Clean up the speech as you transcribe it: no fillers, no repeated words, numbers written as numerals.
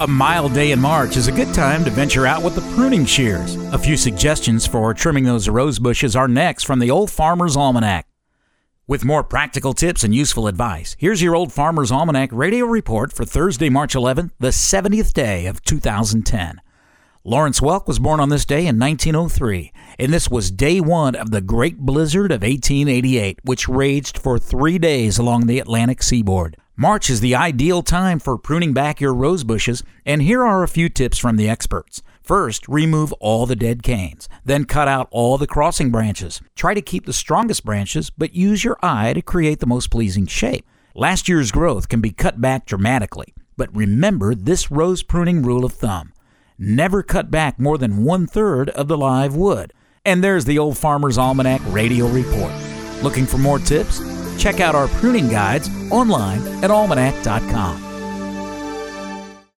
A mild day in March is a good time to venture out with the pruning shears. A few suggestions for trimming those rose bushes are next from the Old Farmer's Almanac. With more practical tips and useful advice, here's your Old Farmer's Almanac radio report for Thursday, March 11th, the 70th day of 2010. Lawrence Welk was born on this day in 1903, and this was day one of the Great Blizzard of 1888, which raged for 3 days along the Atlantic seaboard. March is the ideal time for pruning back your rose bushes, and here are a few tips from the experts. First, remove all the dead canes. Then cut out all the crossing branches. Try to keep the strongest branches, but use your eye to create the most pleasing shape. Last year's growth can be cut back dramatically, but remember this rose pruning rule of thumb. Never cut back more than 1/3 of the live wood. And there's the Old Farmer's Almanac radio report. Looking for more tips? Check out our pruning guides online at almanac.com.